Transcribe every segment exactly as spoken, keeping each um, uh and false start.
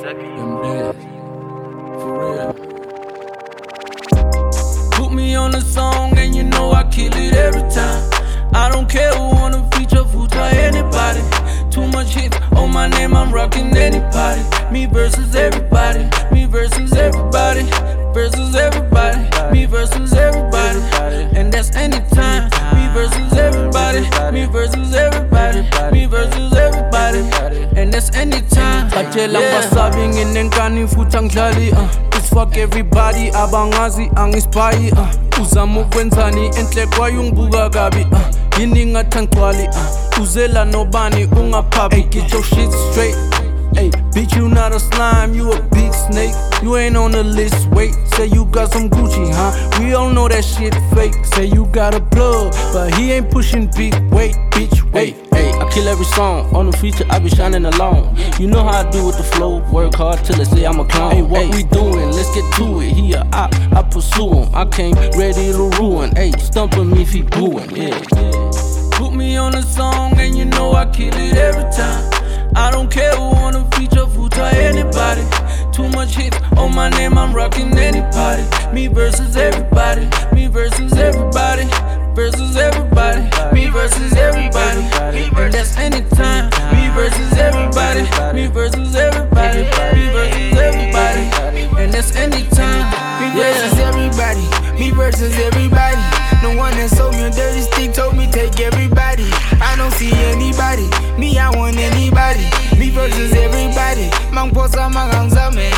Them days, for real. Put me on a song and you know I kill it every time. I don't care who wanna feature food or anybody. Too much hits on my name, I'm rocking any party. Me versus everybody, me versus everybody, versus everybody, me versus everybody. And that's anytime. Me versus everybody, me versus everybody, me versus everybody. And that's anytime. Batshela basabi nginenkani futhi angidlali uh. It's fuck everybody abangazi angisphayi uh. Uzama ukwenzani enhle kwayo ungibuka kabi uh. Yini ngathangcwali uh. Uzela nobani ungaphabi. Hey, get your shit straight. Hey, bitch, you not a slime, you a big snake. You ain't on the list, wait. Say you got some Gucci, huh? We all know that shit fake. Say you got a plug, but he ain't pushing big weight, bitch, wait. Hey, I kill every song, on the feature I be shining alone. You know how I do with the flow, work hard till they say I'm a clown. Hey, what we doing? Let's get to it. He a op, I pursue him. I came ready to ruin. Hey, stumping me if he booing, yeah. Put me on a song and you know I kill it every time. I don't care who wanna feature food or anybody. Too much hits on my name, I'm rocking any party. Me versus everybody, me versus everybody, versus everybody, me versus everybody. And that's anytime. Me versus everybody, me versus everybody, me versus everybody. And that's anytime. Me versus everybody, me versus everybody. No one that sold me a dirty stick told me take everybody. I don't see anybody, me I want anybody. Me versus everybody, mang posa mangangza me.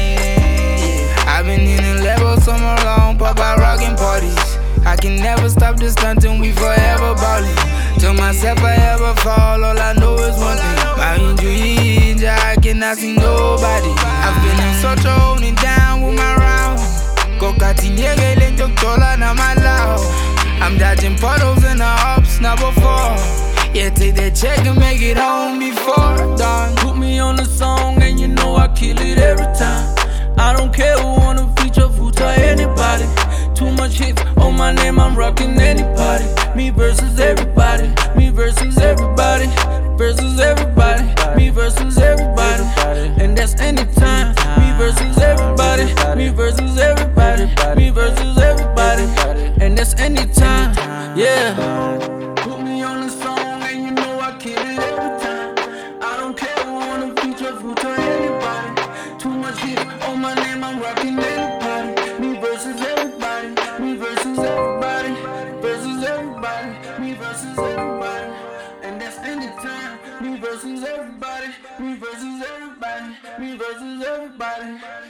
I've been in the level summer long, pop out rockin' parties. I can never stop this stuntin', we forever ballin'. Tell myself I ever fall, all I know is one thing. My injury, I cannot see nobody. I've been in such a holding down with my round. Kokati nyegele njoktola na malao. I'm dodging puddles in the ups, not before. Yeah, take that check and make it home before dawn. Put me on a song and you know I kill it every time. I don't care who wanna feature food or anybody. Too much hits on my name, I'm rocking any party. Me versus everybody, me versus everybody, versus everybody, me versus everybody. And that's anytime. Me versus everybody, me versus everybody, me versus everybody. And that's anytime, yeah. Put me on a song and you know I kill it every time. I don't care who wanna feature food or anybody. Too much hit on my name, I'm rocking any party. Me versus everybody, me versus everybody, versus everybody, me versus everybody. And that's anytime. Me versus everybody, me versus everybody, me versus everybody.